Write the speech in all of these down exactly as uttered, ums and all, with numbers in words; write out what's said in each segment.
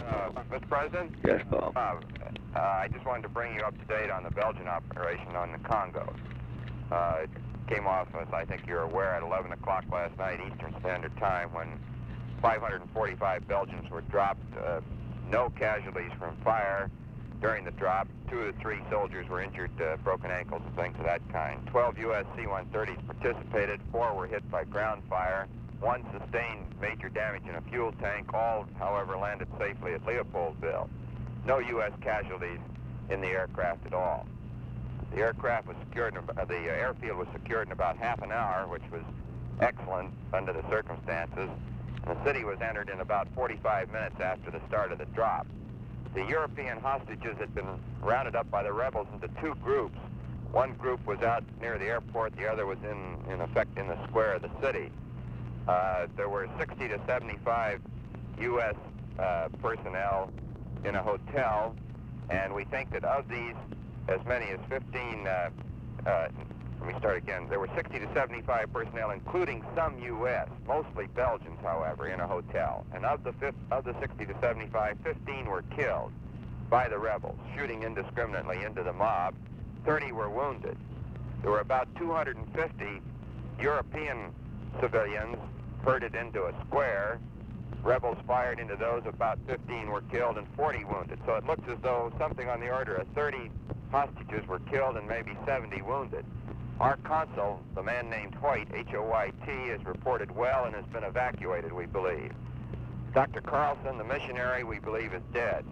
Uh, Mister President? Yes, Paul. Uh, uh, I just wanted to bring you up to date on the Belgian operation on the Congo. Uh, it came off, as I think you're aware, at eleven o'clock last night Eastern Standard Time when five hundred forty-five Belgians were dropped. Uh, no casualties from fire during the drop. Two of the three soldiers were injured, uh, broken ankles and things of that kind. twelve U S C one thirties participated. Four were hit by ground fire. One sustained major damage in a fuel tank. All, however, landed safely at Leopoldville. No U S casualties in the aircraft at all. The aircraft was secured, in, uh, the uh, airfield was secured in about half an hour, which was excellent under the circumstances. And the city was entered in about forty-five minutes after the start of the drop. The European hostages had been rounded up by the rebels into two groups. One group was out near the airport, the other was in, in effect in the square of the city. Uh, there were sixty to seventy-five U S uh, personnel in a hotel, and we think that of these, as many as fifteen, uh, uh, let me start again, there were sixty to seventy-five personnel, including some U S, mostly Belgians, however, in a hotel. And of the, fifth, of the sixty to seventy-five, fifteen were killed by the rebels, shooting indiscriminately into the mob. thirty were wounded. There were about two hundred fifty European civilians herded into a square. Rebels fired into those, about fifteen were killed and forty wounded. So it looks as though something on the order of thirty hostages were killed and maybe seventy wounded. Our consul, the man named Hoyt, H O Y T, is reported well and has been evacuated, we believe. Doctor Carlson, the missionary, we believe is dead.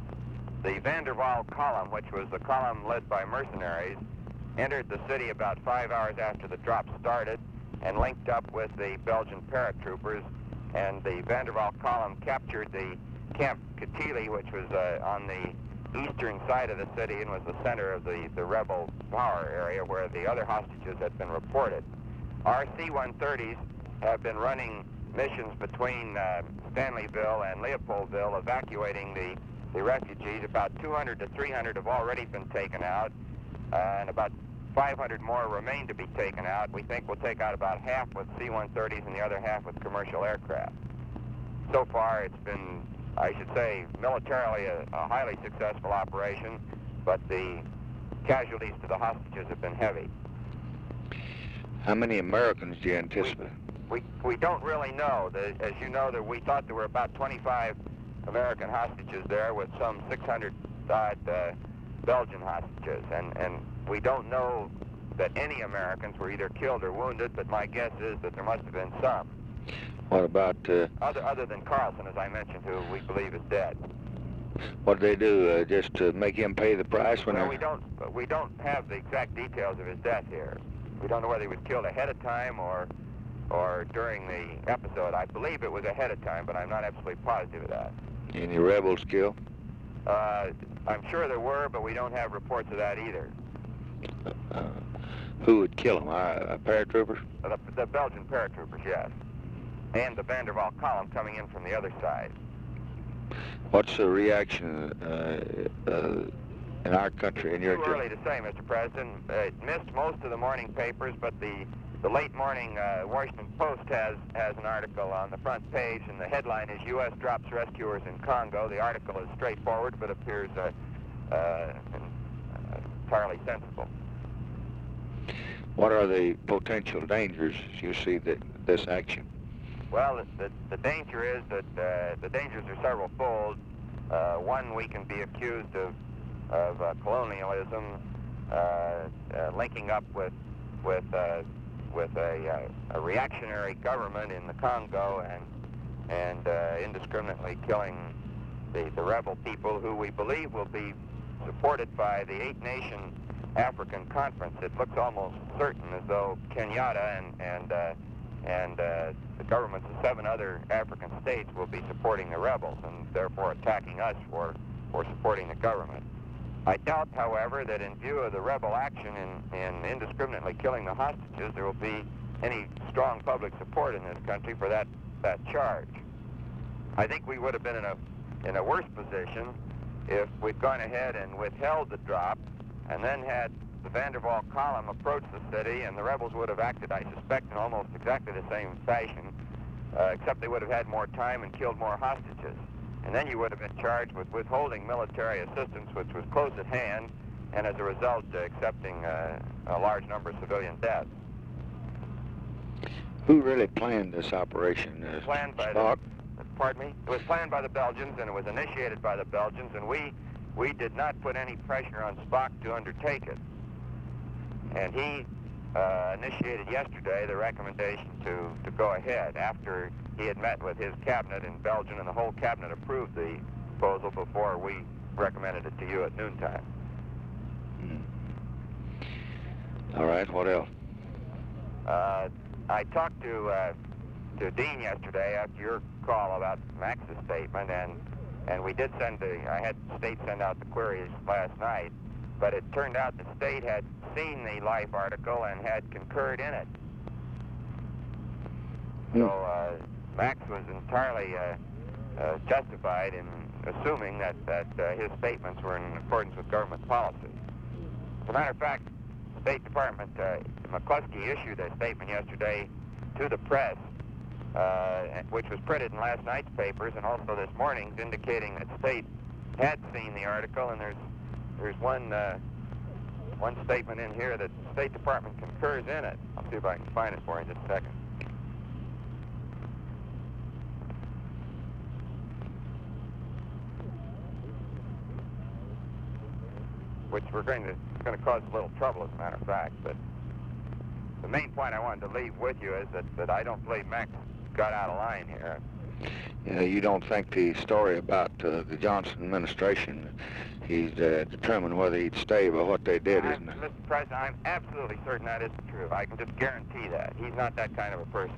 The Van der Waal column, which was the column led by mercenaries, entered the city about five hours after the drop started and linked up with the Belgian paratroopers, and the Van der Waal column captured the Camp Katili, which was uh, on the eastern side of the city and was the center of the, the rebel power area where the other hostages had been reported. Our C one thirties have been running missions between uh, Stanleyville and Leopoldville, evacuating the, the refugees. About two hundred to three hundred have already been taken out, uh, and about five hundred more remain to be taken out. We think we'll take out about half with C one thirties and the other half with commercial aircraft. So far, it's been, I should say, militarily a, a highly successful operation, but the casualties to the hostages have been heavy. How many Americans do you anticipate? We, we, we don't really know. The, as you know, that we thought there were about twenty-five American hostages there with some six hundred odd uh, Belgian hostages, and, and we don't know that any Americans were either killed or wounded, but my guess is that there must have been some. What about... Uh, other, other than Carlson, as I mentioned, who we believe is dead. What did they do, uh, just to make him pay the price when Well, they're... we don't, we don't have the exact details of his death here. We don't know whether he was killed ahead of time or, or during the episode. I believe it was ahead of time, but I'm not absolutely positive of that. Any rebels killed? Uh, I'm sure there were, but we don't have reports of that either. Uh, who would kill them? Uh, a paratrooper? The, the Belgian paratroopers, yes. And the Van der Waal column coming in from the other side. What's the reaction uh, uh, in our country, in your... Too early to say, Mister President. Uh, it missed most of the morning papers, but the, the late morning uh, Washington Post has, has an article on the front page, and the headline is U S drops rescuers in Congo. The article is straightforward, but appears uh, uh, entirely sensible. What are the potential dangers you see that this action? Well, the, the, the danger is that uh, the dangers are several-fold. Uh, one, we can be accused of, of uh, colonialism, uh, uh, linking up with with uh, with a, uh, a reactionary government in the Congo and and uh, indiscriminately killing the, the rebel people who we believe will be supported by the eight-nation African Conference. It looks almost certain as though Kenyatta and and uh, and uh, the governments of seven other African states will be supporting the rebels and therefore attacking us for, for supporting the government. I doubt, however, that in view of the rebel action in, in indiscriminately killing the hostages, there will be any strong public support in this country for that, that charge. I think we would have been in a, in a worse position if we'd gone ahead and withheld the drop and then had the Van der Waal column approached the city, and the rebels would have acted, I suspect, in almost exactly the same fashion, uh, except they would have had more time and killed more hostages. and then you would have been charged with withholding military assistance, which was close at hand, and as a result, uh, accepting uh, a large number of civilian deaths. Who really planned this operation? Uh, Planned by Spock? the, pardon me? It was planned by the Belgians, and it was initiated by the Belgians, and we, we did not put any pressure on Spock to undertake it. And he uh, initiated yesterday the recommendation to, to go ahead after he had met with his cabinet in Belgium, and the whole cabinet approved the proposal before we recommended it to you at noontime. Hmm. All right, what else? Uh, I talked to uh, to Dean yesterday after your call about Max's statement, and and we did send the, I had State send out the queries last night, but it turned out the State had seen the Life article and had concurred in it. Hmm. So uh, Max was entirely uh, uh, justified in assuming that, that uh, his statements were in accordance with government policy. As a matter of fact, the State Department, uh, McCluskey issued a statement yesterday to the press, uh, which was printed in last night's papers and also this morning's, indicating that State had seen the article, and there's there's one uh, one statement in here that the State Department concurs in it. I'll see if I can find it for you in just a second. Which we're going to, it's going to cause a little trouble, as a matter of fact. But the main point I wanted to leave with you is that, that I don't believe Max got out of line here. Yeah, you don't think the story about uh, the Johnson administration, he's uh, determined whether he'd stay by what they did, I'm, isn't it? Mister President, I'm absolutely certain that isn't true. I can just guarantee that. He's not that kind of a person.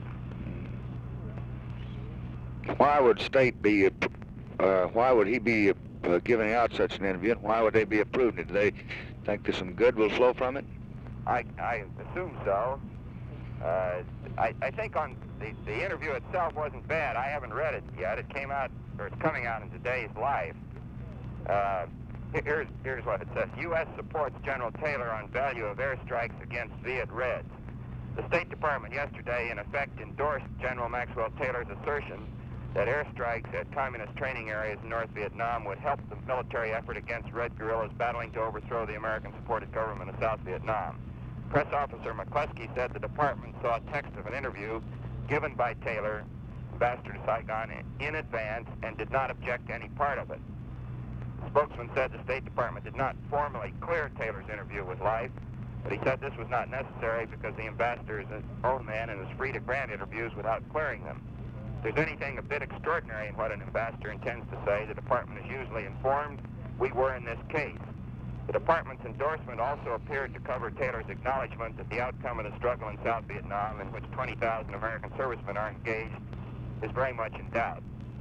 Why would State be, uh, why would he be uh, giving out such an interview, and why would they be approving it? Do they think that some good will flow from it? I, I assume so. Uh, I, I think on the, the interview itself wasn't bad. I haven't read it yet. It came out, or it's coming out in today's Life. Uh, here's, here's what it says. U S supports General Taylor on value of airstrikes against Viet Reds. The State Department yesterday, in effect, endorsed General Maxwell Taylor's assertion that airstrikes at communist training areas in North Vietnam would help the military effort against Red guerrillas battling to overthrow the American-supported government of South Vietnam. Press officer McCluskey said the department saw text of an interview given by Taylor, ambassador to Saigon, in advance and did not object to any part of it. The spokesman said the State Department did not formally clear Taylor's interview with Life, but he said this was not necessary because the ambassador is his own man and is free to grant interviews without clearing them. If there's anything a bit extraordinary in what an ambassador intends to say, the department is usually informed. We were in this case. The department's endorsement also appeared to cover Taylor's acknowledgement that the outcome of the struggle in South Vietnam, in which twenty thousand American servicemen are engaged, is very much in doubt.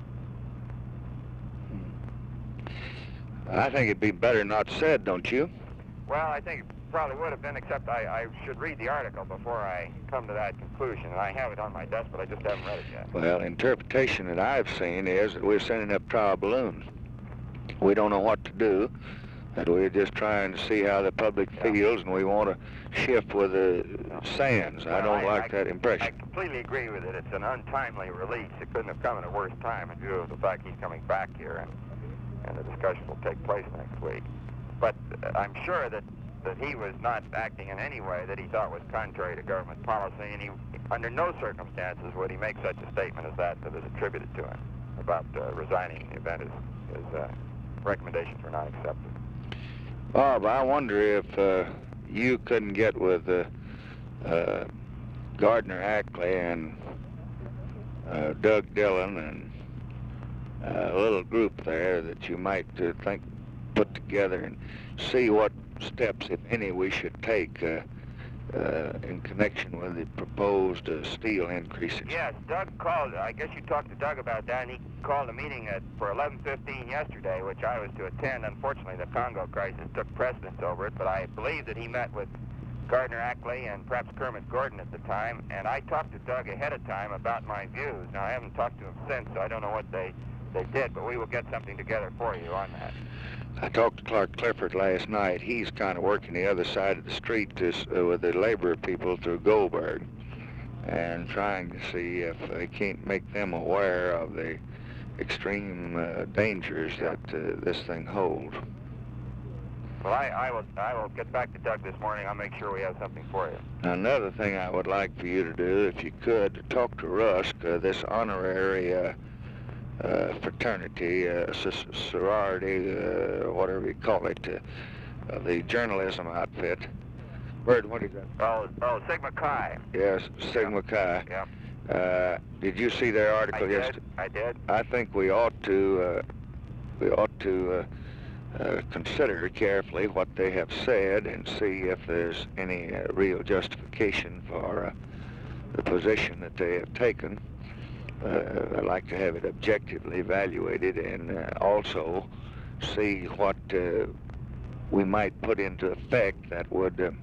I think it'd be better not said, don't you? Well, I think it probably would have been, except I, I should read the article before I come to that conclusion, and I have it on my desk, but I just haven't read it yet. Well, the interpretation that I've seen is that we're sending up trial balloons. We don't know what to do, that we're just trying to see how the public Yeah. feels, and we want to shift with the sands. I Well, don't I- like I- that I impression. completely agree with it. It's an untimely release. It couldn't have come at a worse time in view of the fact he's coming back here, and, and the discussion will take place next week. But uh, I'm sure that, that he was not acting in any way that he thought was contrary to government policy, and he, under no circumstances would he make such a statement as that that is attributed to him about uh, resigning in the event his, his uh, recommendations were not accepted. Bob, I wonder if uh, you couldn't get with uh, uh, Gardner Ackley and uh, Doug Dillon and uh, a little group there that you might uh, think put together and see what steps, if any, we should take uh, uh, in connection with the proposed uh, steel increases. Yes, Doug called. I guess you talked to Doug about that, and he called a meeting at, for eleven fifteen yesterday, which I was to attend. Unfortunately, the Congo crisis took precedence over it, but I believe that he met with Gardner Ackley and perhaps Kermit Gordon at the time, and I talked to Doug ahead of time about my views. Now, I haven't talked to him since, so I don't know what they, they did, but we will get something together for you on that. I talked to Clark Clifford last night. He's kind of working the other side of the street to, uh, with the labor people through Goldberg and trying to see if they can't make them aware of the extreme uh, dangers that uh, this thing holds. Well, I, I will I will get back to Doug this morning. I'll make sure we have something for you. Now, another thing I would like for you to do, if you could, to talk to Rusk, uh, this honorary uh, uh, fraternity, uh, sorority, uh, whatever you call it, uh, uh, the journalism outfit. Bird, what is that? Oh, oh, Sigma Chi. Yes, Sigma Chi. Yeah. Uh, did you see their article I did. yesterday? I did. I think we ought to uh, we ought to uh, uh, consider carefully what they have said and see if there's any uh, real justification for uh, the position that they have taken. Uh, I'd like to have it objectively evaluated and uh, also see what uh, we might put into effect that would uh,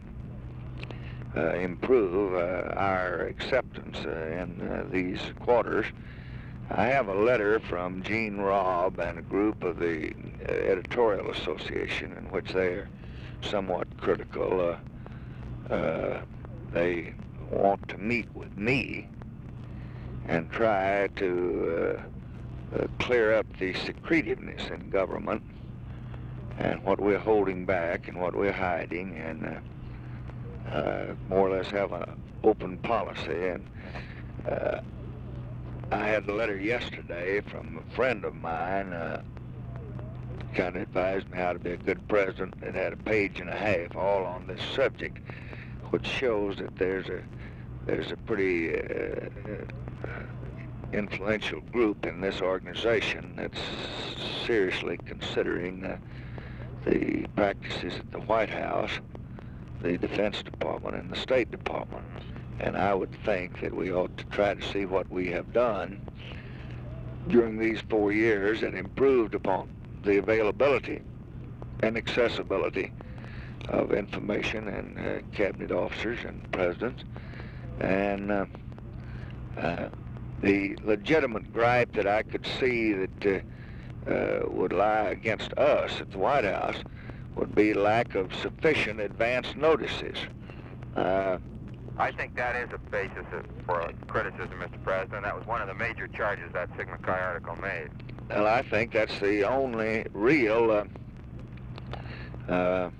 uh, improve uh, our acceptance uh, in uh, these quarters. I have a letter from Gene Robb and a group of the uh, Editorial Association in which they are somewhat critical. Uh, uh, they want to meet with me and try to uh, uh, clear up the secretiveness in government and what we're holding back and what we're hiding, and uh, uh, more or less have an open policy. And uh, I had a letter yesterday from a friend of mine, uh, kind of advised me how to be a good president. It had a page and a half all on this subject, which shows that there's a there's a pretty uh, influential group in this organization that's seriously considering uh, the practices at the White House, the Defense Department, and the State Department. And I would think that we ought to try to see what we have done during these four years and improved upon the availability and accessibility of information and uh, cabinet officers and presidents. And uh, uh, the legitimate gripe that I could see that uh, uh, would lie against us at the White House would be lack of sufficient advance notices. Uh, I think that is a basis of, for criticism, Mister President. That was one of the major charges that Sigma Chi article made. Well, I think that's the only real, uh, uh,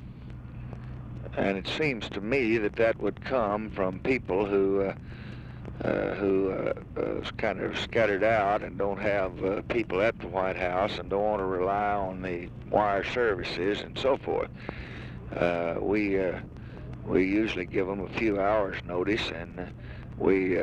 and it seems to me that that would come from people who uh, uh, who uh, uh, kind of scattered out and don't have uh, people at the White House and don't want to rely on the wire services and so forth. Uh, we uh, we usually give them a few hours notice, and uh, we uh,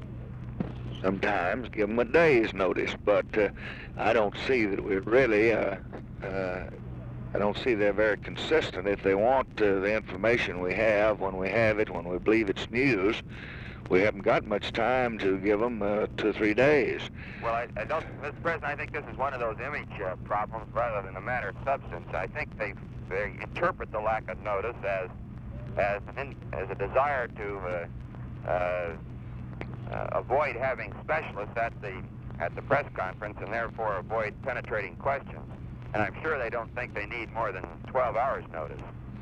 sometimes give them a day's notice, but uh, I don't see that we're really, uh, uh, I don't see they're very consistent. If they want uh, the information we have, when we have it, when we believe it's news, we haven't got much time to give them uh, two or three days. Well, I, I don't, Mister President, I think this is one of those image uh, problems rather than a matter of substance. I think they, they interpret the lack of notice as as, an, as a desire to uh, uh, uh, avoid having specialists at the at the press conference and therefore avoid penetrating questions. And I'm sure they don't think they need more than twelve hours notice.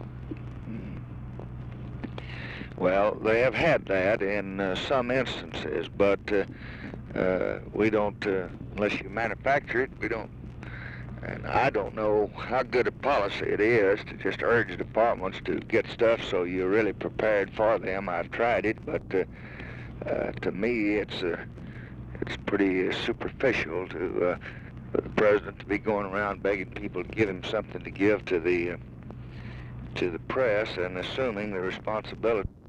Well, they have had that in uh, some instances, but uh, uh, we don't, uh, unless you manufacture it, we don't. And I don't know how good a policy it is to just urge departments to get stuff so you're really prepared for them. I've tried it, but uh, uh, to me it's uh, it's pretty uh, superficial to uh, for the president to be going around begging people to give him something to give to the uh, to the press and assuming the responsibility